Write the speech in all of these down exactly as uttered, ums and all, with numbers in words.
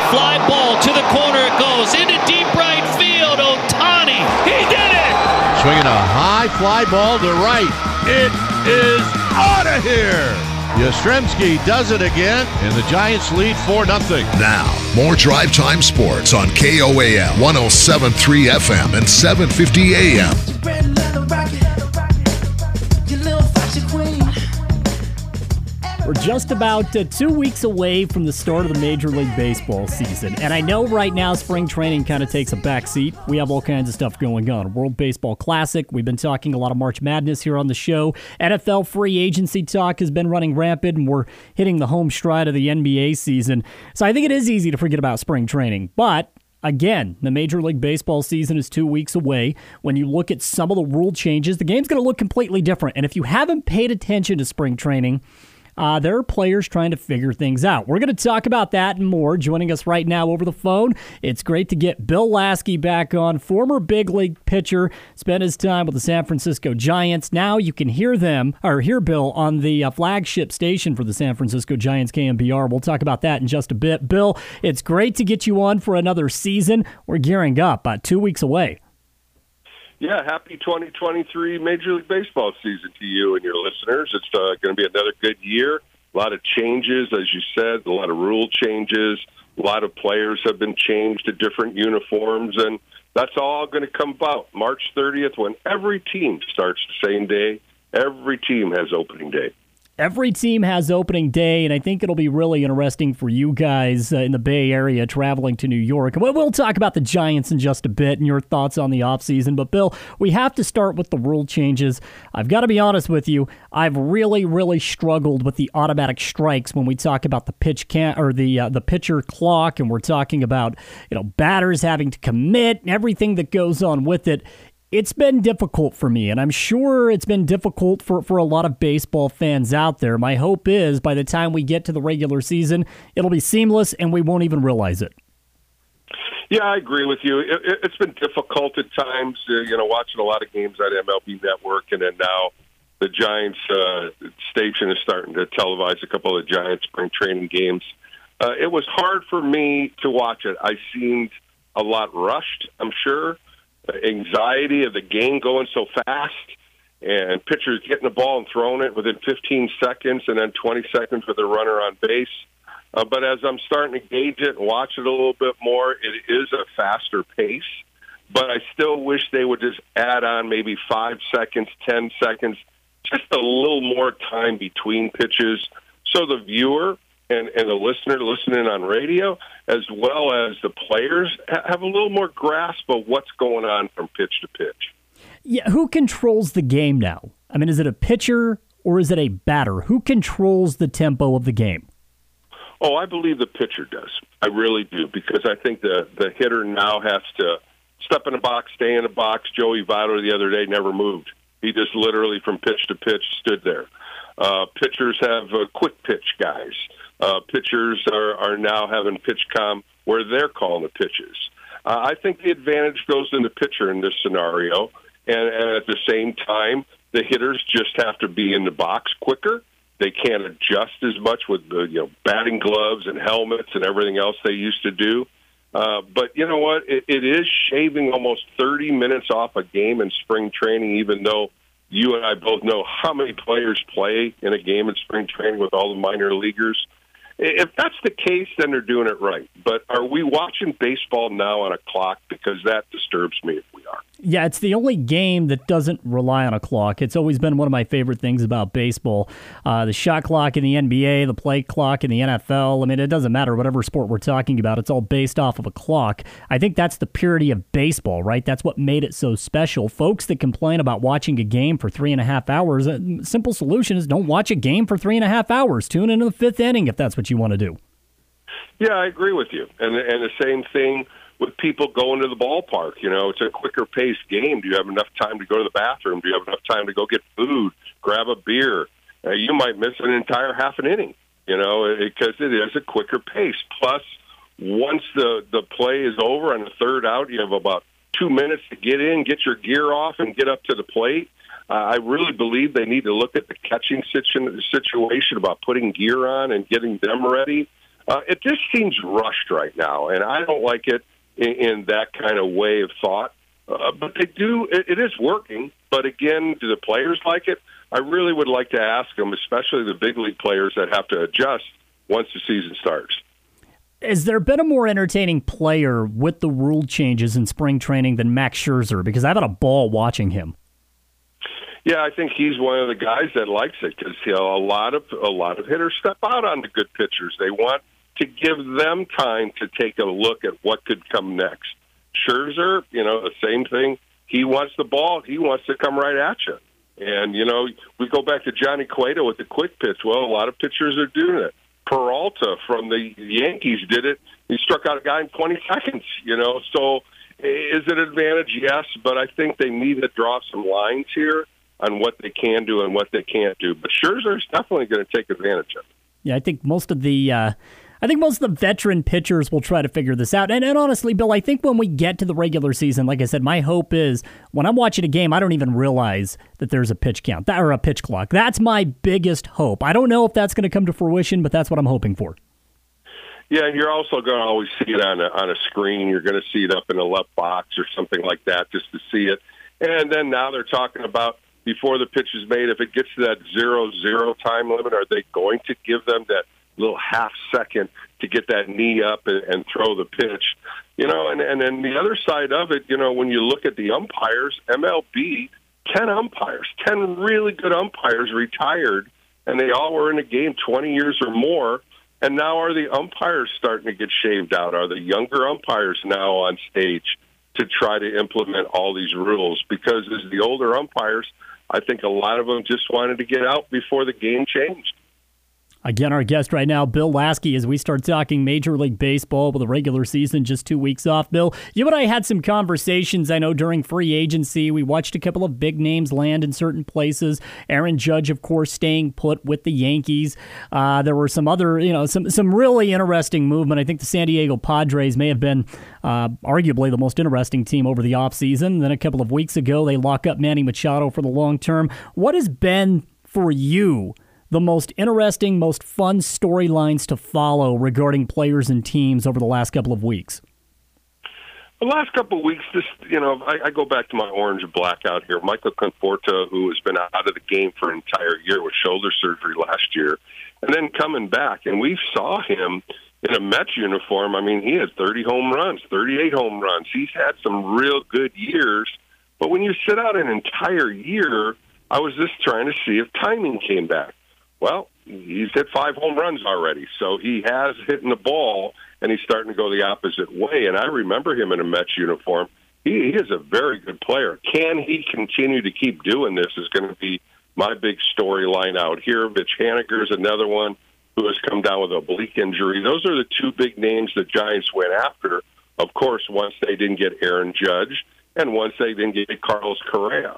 Fly ball to the corner it goes. Into deep right field. Ohtani. He did it! Swinging a high fly ball to right. It is out of here. Yastrzemski does it again, and the Giants lead four nothing. Now, more Drive Time Sports on K O A M, one oh seven point three F M and seven fifty A M. We're just about uh, two weeks away from the start of the Major League Baseball season. And I know right now spring training kind of takes a back seat. We have all kinds of stuff going on. World Baseball Classic. We've been talking a lot of March Madness here on the show. N F L free agency talk has been running rampant, and we're hitting the home stride of the N B A season. So I think it is easy to forget about spring training. But again, the Major League Baseball season is two weeks away. When you look at some of the rule changes, the game's going to look completely different. And if you haven't paid attention to spring training, Uh, there are players trying to figure things out. We're going to talk about that and more. Joining us right now over the phone, it's great to get Bill Lasky back on. Former big league pitcher, spent his time with the San Francisco Giants. Now you can hear them, or hear Bill on the uh, flagship station for the San Francisco Giants, K M B R. We'll talk about that in just a bit. Bill, it's great to get you on for another season. We're gearing up, about two weeks away. Yeah, happy twenty twenty-three Major League Baseball season to you and your listeners. It's uh, going to be another good year. A lot of changes, as you said, a lot of rule changes. A lot of players have been changed to different uniforms, and that's all going to come about March thirtieth when every team starts the same day. Every team has opening day. Every team has opening day, and I think it'll be really interesting for you guys uh, in the Bay Area traveling to New York. We'll, we'll talk about the Giants in just a bit and your thoughts on the offseason. But, Bill, we have to start with the rule changes. I've got to be honest with you. I've really, really struggled with the automatic strikes when we talk about the pitch can or the uh, the pitcher clock, and we're talking about you know batters having to commit and everything that goes on with it. It's been difficult for me, and I'm sure it's been difficult for, for a lot of baseball fans out there. My hope is by the time we get to the regular season, it'll be seamless and we won't even realize it. Yeah, I agree with you. It, it, it's been difficult at times, uh, you know, watching a lot of games on M L B Network, and then now the Giants uh, station is starting to televise a couple of Giants spring training games. Uh, it was hard for me to watch it. I seemed a lot rushed, I'm sure. Anxiety of the game going so fast, and pitchers getting the ball and throwing it within fifteen seconds, and then twenty seconds with a runner on base. Uh, but as I'm starting to gauge it and watch it a little bit more, it is a faster pace. But I still wish they would just add on maybe five seconds, ten seconds, just a little more time between pitches, so the viewer and, and the listener listening on radio, as well as the players, have a little more grasp of what's going on from pitch to pitch. Yeah, who controls the game now? I mean, is it a pitcher or is it a batter? Who controls the tempo of the game? Oh, I believe the pitcher does. I really do, because I think the, the hitter now has to step in the box, stay in the box. Joey Votto the other day never moved. He just literally from pitch to pitch stood there. Uh, pitchers have uh, quick pitch guys. Uh, pitchers are, are now having pitch com where they're calling the pitches. Uh, I think the advantage goes in the pitcher in this scenario, and, and at the same time, the hitters just have to be in the box quicker. They can't adjust as much with the you know batting gloves and helmets and everything else they used to do. Uh, but you know what? It, it is shaving almost thirty minutes off a game in spring training, even though you and I both know how many players play in a game in spring training with all the minor leaguers. If that's the case, then they're doing it right. But are we watching baseball now on a clock? Because that disturbs me if we are. Yeah, it's the only game that doesn't rely on a clock. It's always been one of my favorite things about baseball. Uh, the shot clock in the N B A, the play clock in the N F L. I mean, it doesn't matter whatever sport we're talking about. It's all based off of a clock. I think that's the purity of baseball, right? That's what made it so special. Folks that complain about watching a game for three and a half hours, a simple solution is don't watch a game for three and a half hours. Tune into the fifth inning if that's what you want to do. Yeah, I agree with you. And, and the same thing with people going to the ballpark. You know, it's a quicker paced game. Do you have enough time to go to the bathroom? Do you have enough time to go get food, grab a beer? Uh, you might miss an entire half an inning, you know, because it is a quicker pace. Plus, once the, the play is over on the third out, you have about two minutes to get in, get your gear off, and get up to the plate. Uh, I really believe they need to look at the catching situ- situation about putting gear on and getting them ready. Uh, it just seems rushed right now, and I don't like it in, in that kind of way of thought. Uh, but they do; it, it is working. But again, do the players like it? I really would like to ask them, especially the big league players that have to adjust once the season starts. Has there been a more entertaining player with the rule changes in spring training than Max Scherzer? Because I've had a ball watching him. Yeah, I think he's one of the guys that likes it because you know, a lot of a lot of hitters step out on the good pitchers. They want to give them time to take a look at what could come next. Scherzer, you know, the same thing. He wants the ball. He wants to come right at you. And, you know, we go back to Johnny Cueto with the quick pitch. Well, a lot of pitchers are doing it. Peralta from the Yankees did it. He struck out a guy in twenty seconds, you know. So is it an advantage? Yes, but I think they need to draw some lines here on what they can do and what they can't do. But Scherzer is definitely going to take advantage of it. Yeah, I think most of the uh, I think most of the veteran pitchers will try to figure this out. And, and honestly, Bill, I think when we get to the regular season, like I said, my hope is when I'm watching a game, I don't even realize that there's a pitch count or a pitch clock. That's my biggest hope. I don't know if that's going to come to fruition, but that's what I'm hoping for. Yeah, and you're also going to always see it on a, on a screen. You're going to see it up in the left box or something like that just to see it. And then now they're talking about before the pitch is made, if it gets to that zero zero time limit, are they going to give them that little half second to get that knee up and, and throw the pitch? You know, and, and then the other side of it, you know, when you look at the umpires, M L B, ten umpires, ten really good umpires retired, and they all were in the game twenty years or more. And now are the umpires starting to get shaved out? Are the younger umpires now on stage to try to implement all these rules? Because as the older umpires, I think a lot of them just wanted to get out before the game changed. Again, our guest right now, Bill Lasky, as we start talking Major League Baseball with the regular season just two weeks off. Bill, you and I had some conversations, I know, during free agency. We watched a couple of big names land in certain places. Aaron Judge, of course, staying put with the Yankees. Uh, there were some other, you know, some, some really interesting movement. I think the San Diego Padres may have been uh, arguably the most interesting team over the offseason. Then a couple of weeks ago, they lock up Manny Machado for the long term. What has been, for you, the most interesting, most fun storylines to follow regarding players and teams over the last couple of weeks? The last couple of weeks, just, you know, I, I go back to my orange and black out here. Michael Conforto, who has been out of the game for an entire year with shoulder surgery last year, and then coming back. And we saw him in a Mets uniform. I mean, he had thirty home runs, thirty-eight home runs. He's had some real good years. But when you sit out an entire year, I was just trying to see if timing came back. Well, he's hit five home runs already, so he has hitting the ball, and he's starting to go the opposite way. And I remember him in a Mets uniform. He, he is a very good player. Can he continue to keep doing this is going to be my big storyline out here. Mitch Haniger is another one who has come down with an oblique injury. Those are the two big names the Giants went after, of course, once they didn't get Aaron Judge and once they didn't get Carlos Correa.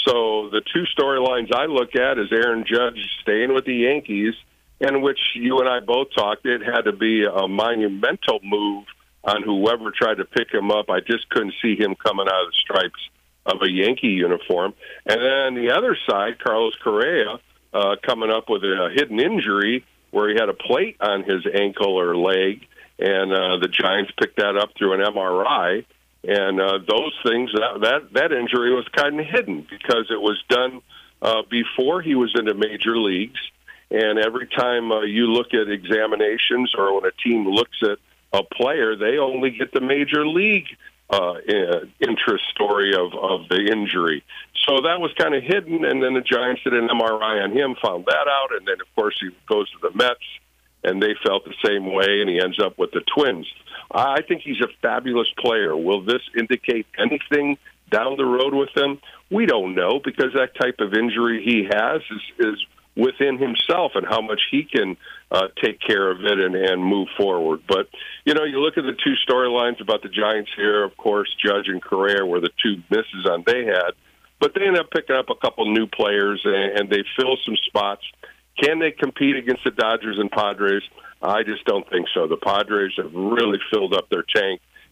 So the two storylines I look at is Aaron Judge staying with the Yankees, in which you and I both talked, it had to be a monumental move on whoever tried to pick him up. I just couldn't see him coming out of the stripes of a Yankee uniform. And then the other side, Carlos Correa, uh, coming up with a hidden injury where he had a plate on his ankle or leg, and uh, the Giants picked that up through an M R I. And uh, those things, that, that that injury was kind of hidden because it was done uh, before he was in the major leagues. And every time uh, you look at examinations or when a team looks at a player, they only get the major league uh, interest story of, of the injury. So that was kind of hidden, and then the Giants did an M R I on him, found that out, and then, of course, he goes to the Mets, and they felt the same way, and he ends up with the Twins. I think he's a fabulous player. Will this indicate anything down the road with him? We don't know, because that type of injury he has is, is within himself and how much he can uh, take care of it and, and move forward. But, you know, you look at the two storylines about the Giants here, of course, Judge and Correa were the two misses on they had, but they ended up picking up a couple new players, and, and they fill some spots. Can they compete against the Dodgers and Padres? I just don't think so. The Padres have really filled up their tank,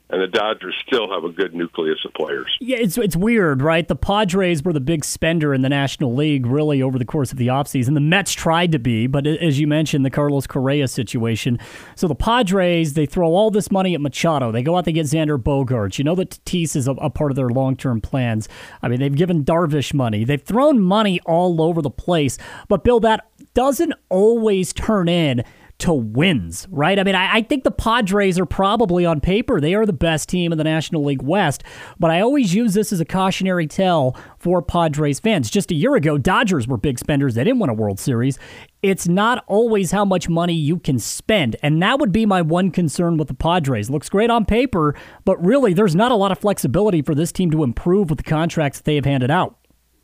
and the Dodgers still have a good nucleus of players. Yeah, it's it's weird, right? The Padres were the big spender in the National League, really, over the course of the offseason. The Mets tried to be, but as you mentioned, the Carlos Correa situation. So the Padres, they throw all this money at Machado. They go out, they get Xander Bogaerts. You know that Tatis is a, a part of their long-term plans. I mean, they've given Darvish money. They've thrown money all over the place. But, Bill, that doesn't always turn in to wins, right? I mean, I, I think the Padres are probably on paper, they are the best team in the National League West, but I always use this as a cautionary tale for Padres fans. Just a year ago, Dodgers were big spenders. They didn't win a World Series. It's not always how much money you can spend, and that would be my one concern with the Padres. Looks great on paper, but really, there's not a lot of flexibility for this team to improve with the contracts that they have handed out.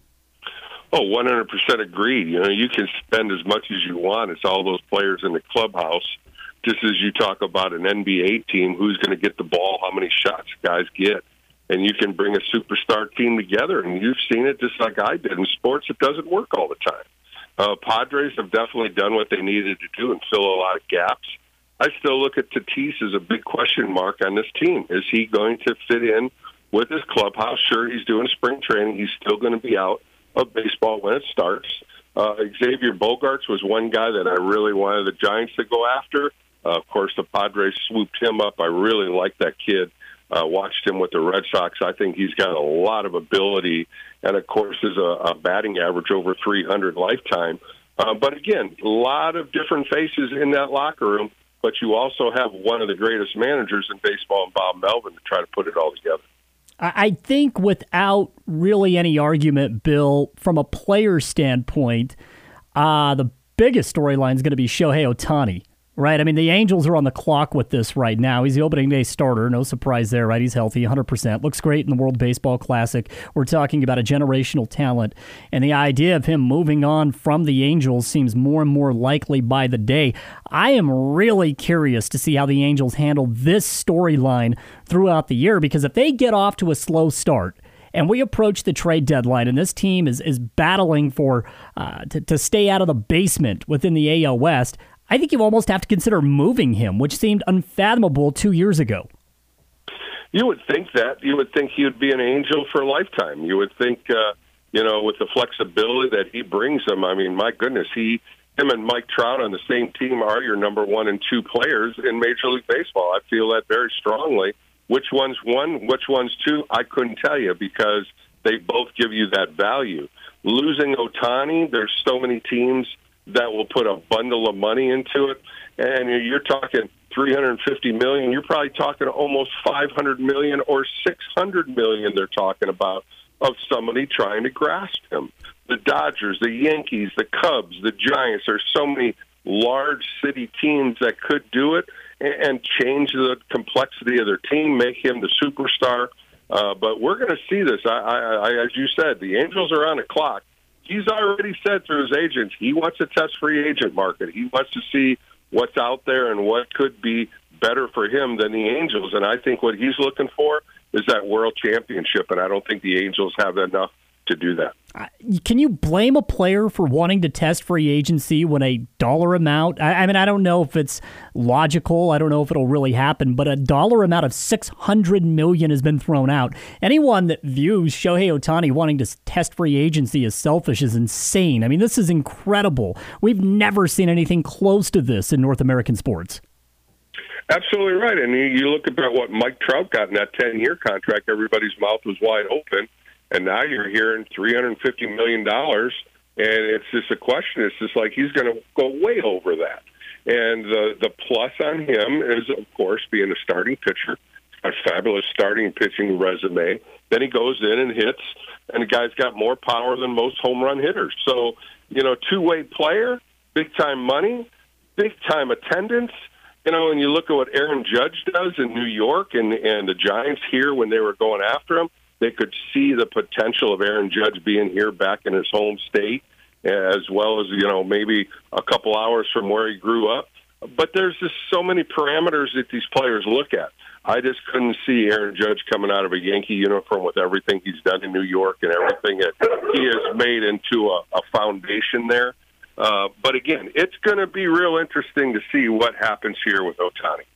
Oh, one hundred percent agreed. You know, you can spend as much as you want. It's all those players in the clubhouse. Just as you talk about an N B A team, who's going to get the ball, how many shots guys get. And you can bring a superstar team together. And you've seen it just like I did. In sports, it doesn't work all the time. Uh, Padres have definitely done what they needed to do and fill a lot of gaps. I still look at Tatis as a big question mark on this team. Is he going to fit in with his clubhouse? Sure, he's doing spring training. He's still going to be out of baseball when it starts. Uh, Xavier Bogaerts was one guy that I really wanted the Giants to go after. Uh, of course, the Padres swooped him up. I really like that kid. Uh, watched him with the Red Sox. I think he's got a lot of ability, and of course, is a, a batting average over three hundred lifetime. Uh, but again, a lot of different faces in that locker room. But you also have one of the greatest managers in baseball, in Bob Melvin, to try to put it all together. I think without really any argument, Bill, from a player standpoint, uh, the biggest storyline is going to be Shohei Ohtani, right? I mean, the Angels are on the clock with this right now. He's the opening day starter. No surprise there, right? He's healthy, one hundred percent. Looks great in the World Baseball Classic. We're talking about a generational talent. And the idea of him moving on from the Angels seems more and more likely by the day. I am really curious to see how the Angels handle this storyline throughout the year, because if they get off to a slow start, and we approach the trade deadline, and this team is is battling for uh, to, to stay out of the basement within the A L West, I think you almost have to consider moving him, which seemed unfathomable two years ago. You would think that. You would think he would be an Angel for a lifetime. You would think, uh, you know, with the flexibility that he brings them, I mean, my goodness, he, him and Mike Trout on the same team are your number one and two players in Major League Baseball. I feel that very strongly. Which one's one, which one's two, I couldn't tell you, because they both give you that value. Losing Ohtani, there's so many teams that will put a bundle of money into it, and you're talking three hundred fifty million dollars. You're probably talking almost five hundred million dollars or six hundred million dollars they're talking about of somebody trying to grasp him. The Dodgers, the Yankees, the Cubs, the Giants, there's so many large city teams that could do it and change the complexity of their team, make him the superstar. Uh, but we're going to see this. I, I, I, as you said, the Angels are on the clock. He's already said through his agents he wants to test free agent market. He wants to see what's out there and what could be better for him than the Angels. And I think what he's looking for is that world championship, and I don't think the Angels have enough to do that. Uh, can you blame a player for wanting to test free agency when a dollar amount, I, I mean, I don't know if it's logical, I don't know if it'll really happen, but a dollar amount of six hundred million dollars has been thrown out. Anyone that views Shohei Ohtani wanting to test free agency as selfish is insane. I mean, this is incredible. We've never seen anything close to this in North American sports. Absolutely right. And you, you look about what Mike Trout got in that ten-year contract, everybody's mouth was wide open. And now you're hearing three hundred fifty million dollars, and it's just a question. It's just like he's going to go way over that. And the the plus on him is, of course, being a starting pitcher, a fabulous starting pitching resume. Then he goes in and hits, and the guy's got more power than most home run hitters. So, you know, two-way player, big-time money, big-time attendance. You know, and you look at what Aaron Judge does in New York and, and the Giants here when they were going after him. They could see the potential of Aaron Judge being here back in his home state, as well as, you know, maybe a couple hours from where he grew up. But there's just so many parameters that these players look at. I just couldn't see Aaron Judge coming out of a Yankee uniform with everything he's done in New York and everything that he has made into a, a foundation there. Uh, but again, it's going to be real interesting to see what happens here with Ohtani.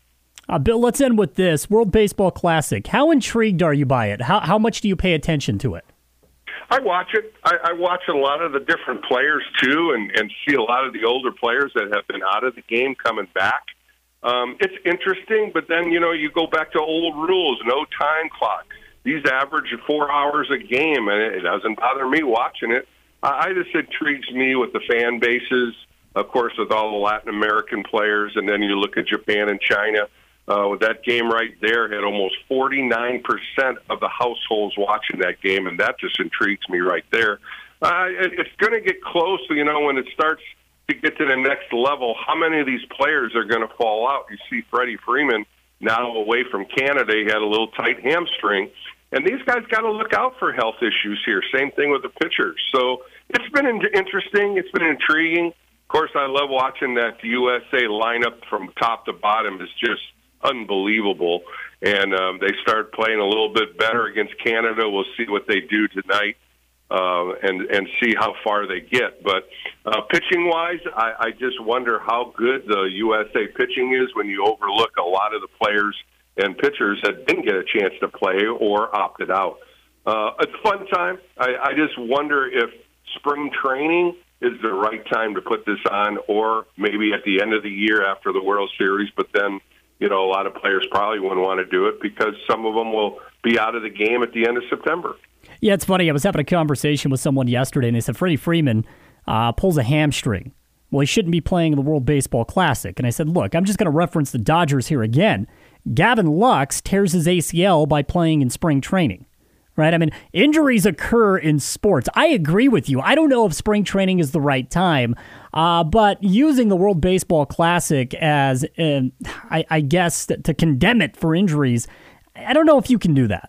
Uh, Bill, let's end with this. World Baseball Classic. How intrigued are you by it? How how much do you pay attention to it? I watch it. I, I watch a lot of the different players, too, and, and see a lot of the older players that have been out of the game coming back. Um, it's interesting, but then, you know, you go back to old rules, no time clock. These average four hours a game, and it doesn't bother me watching it. I, I just intrigues me with the fan bases, of course, with all the Latin American players, and then you look at Japan and China. Uh, with that game right there, had almost forty-nine percent of the households watching that game, and that just intrigues me right there. Uh, it, it's going to get close, you know, when it starts to get to the next level. How many of these players are going to fall out? You see Freddie Freeman now away from Canada. He had a little tight hamstring. And these guys got to look out for health issues here. Same thing with the pitchers. So it's been in- interesting. It's been intriguing. Of course, I love watching that U S A lineup from top to bottom is just unbelievable. And um, they start playing a little bit better against Canada. We'll see what they do tonight uh, and, and see how far they get. But uh, pitching-wise, I, I just wonder how good the U S A pitching is when you overlook a lot of the players and pitchers that didn't get a chance to play or opted out. Uh, it's a fun time. I, I just wonder if spring training is the right time to put this on, or maybe at the end of the year after the World Series, but then, you know, a lot of players probably wouldn't want to do it because some of them will be out of the game at the end of September. Yeah, it's funny. I was having a conversation with someone yesterday, and they said Freddie Freeman uh, pulls a hamstring. Well, he shouldn't be playing in the World Baseball Classic. And I said, look, I'm just going to reference the Dodgers here again. Gavin Lux tears his A C L by playing in spring training, right? I mean, injuries occur in sports. I agree with you. I don't know if spring training is the right time, uh, but using the World Baseball Classic as, uh, I, I guess, to condemn it for injuries, I don't know if you can do that.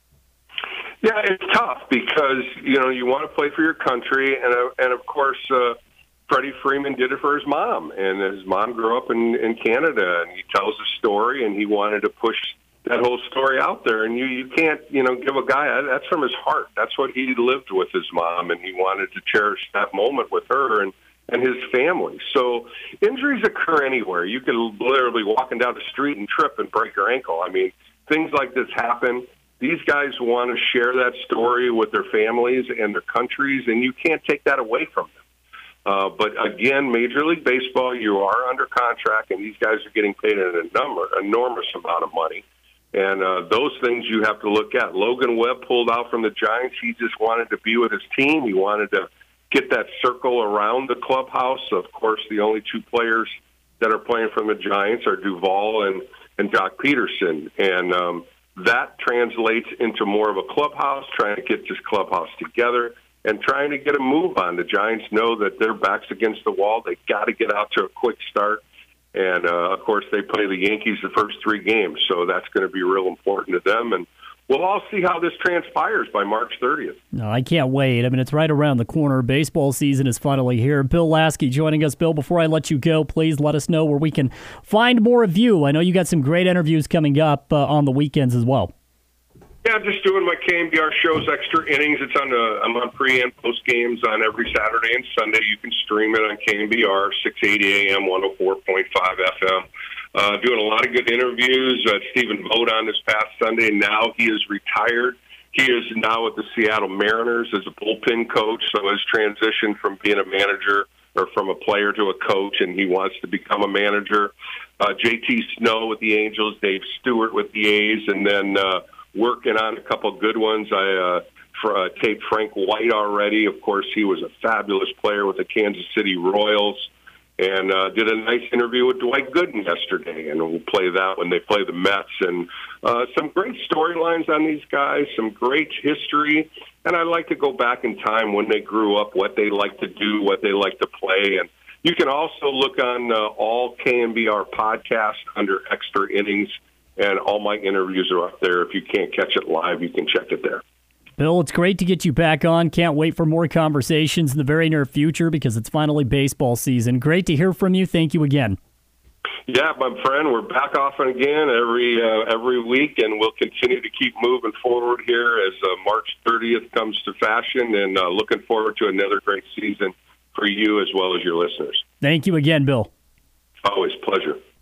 Yeah, it's tough because, you know, you want to play for your country, and, uh, and of course, uh, Freddie Freeman did it for his mom, and his mom grew up in, in Canada, and he tells a story, and he wanted to push that whole story out there. And you, you can't, you know, give a guy, that's from his heart. That's what he lived with his mom, and he wanted to cherish that moment with her and, and his family. So injuries occur anywhere. You can literally be walking down the street and trip and break your ankle. I mean, things like this happen. These guys want to share that story with their families and their countries, and you can't take that away from them. Uh, but again, Major League Baseball, you are under contract, and these guys are getting paid an enormous amount of money. And uh, those things you have to look at. Logan Webb pulled out from the Giants. He just wanted to be with his team. He wanted to get that circle around the clubhouse. Of course, the only two players that are playing from the Giants are Duvall and, and Doc Peterson. And um, that translates into more of a clubhouse, trying to get this clubhouse together and trying to get a move on. The Giants know that their back's against the wall. They got to get out to a quick start. And, uh, of course, they play the Yankees the first three games, so that's going to be real important to them. And we'll all see how this transpires by March thirtieth. No, I can't wait. I mean, it's right around the corner. Baseball season is finally here. Bill Lasky joining us. Bill, before I let you go, please let us know where we can find more of you. I know you got some great interviews coming up uh, on the weekends as well. Yeah, I'm just doing my K M B R shows, Extra Innings. It's on the, I'm on pre and post games on every Saturday and Sunday. You can stream it on K M B R, six eighty A M, one oh four point five F M. Uh, doing a lot of good interviews. Uh, Stephen Vogt on this past Sunday. Now he is retired. He is now with the Seattle Mariners as a bullpen coach, so has transitioned from being a manager or from a player to a coach, and he wants to become a manager. Uh, J T Snow with the Angels, Dave Stewart with the A's, and then uh, working on a couple good ones. I uh, for, uh, taped Frank White already. Of course, he was a fabulous player with the Kansas City Royals, and uh, did a nice interview with Dwight Gooden yesterday, and we'll play that when they play the Mets. And uh, some great storylines on these guys, some great history, and I like to go back in time when they grew up, what they like to do, what they like to play. And you can also look on uh, all K M B R podcasts under Extra Innings, and all my interviews are up there. If you can't catch it live, you can check it there. Bill, it's great to get you back on. Can't wait for more conversations in the very near future because it's finally baseball season. Great to hear from you. Thank you again. Yeah, my friend, we're back off and again every uh, every week, and we'll continue to keep moving forward here as uh, March thirtieth comes to fashion, and uh, looking forward to another great season for you as well as your listeners. Thank you again, Bill. Always a pleasure.